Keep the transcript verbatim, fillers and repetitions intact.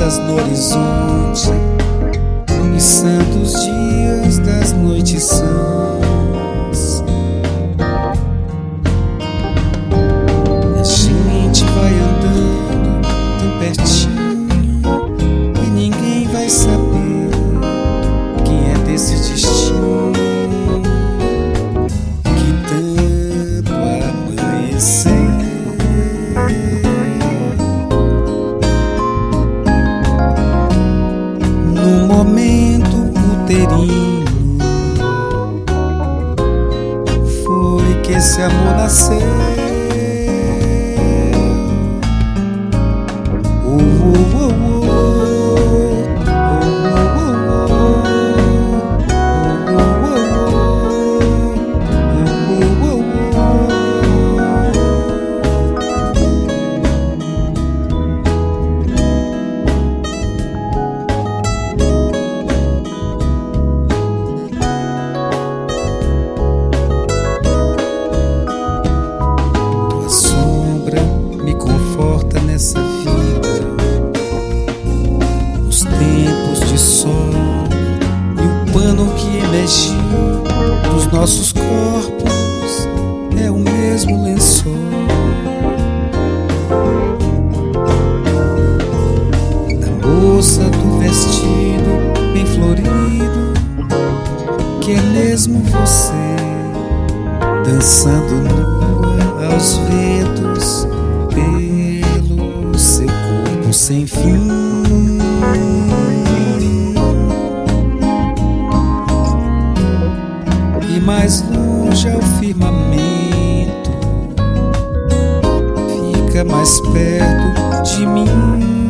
estrelas no horizonte e santos dias das noites sãs. A gente vai andando tão pertinho e ninguém vai saber quem é desse destino que tanto amanhecer. Num momento uterino foi que esse amor nasceu. Oh, oh, oh, oh. Nessa vida, os tempos de sol e o pano que emergiu dos nossos corpos é o mesmo lençol. Da moça do vestido bem florido, que é mesmo você, dançando nua aos ventos seu corpo sem fim. E mais longe ao firmamento, fica mais perto de mim.